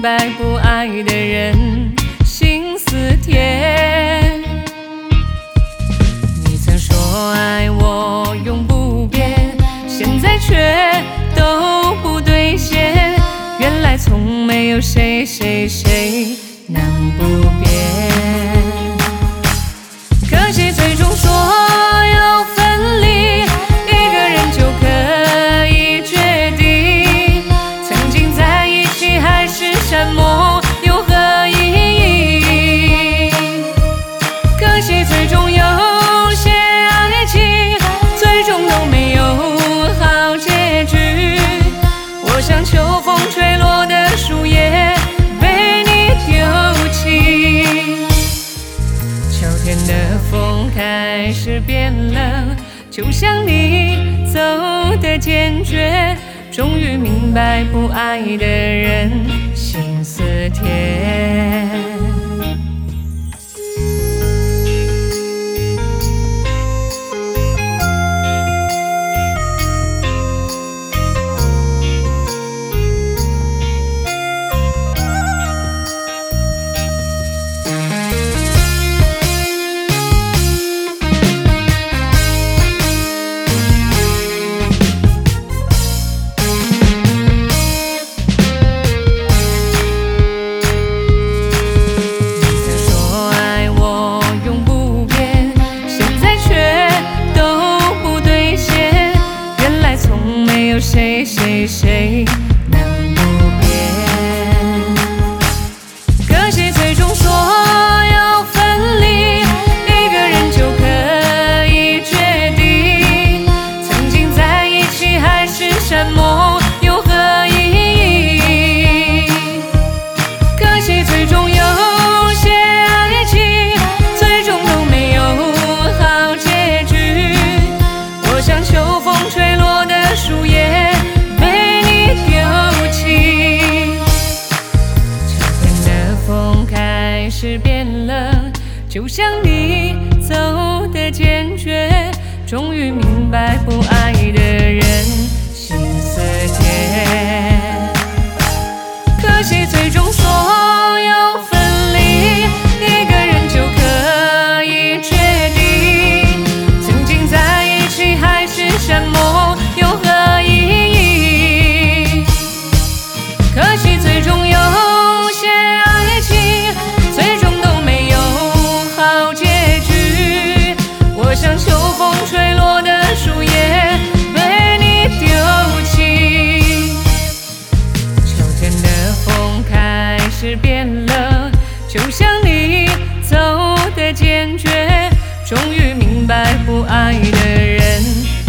白不爱的人心思甜。你曾说爱我永不变，现在却都不兑现。原来从没有谁能不变。可惜最终说要分离，一个人就可以决定。曾经在一起海誓山盟有何意义？可惜最终有些爱情最终都没有好结局。我像秋风吹落的树叶被你丢弃。秋天的风开始变冷，就像你走的坚决。终于明白不爱的人心思甜。有谁能不变？可惜最终说要分离，一个人就可以决定。曾经在一起海誓山盟有何意义？可惜最终有些爱情最终都没有好结局。我像秋风吹落的树叶是变冷，就像你走的坚决。终于明白不爱的人心思甜。可惜最终说要分离，一个人就可以决定。曾经在一起海誓山盟有何意义？可惜最终有些爱情最终都没有好结局。我像秋风吹落的树叶被你丢弃。秋天的风开始变冷，就像你走的坚决。终于明白不爱的人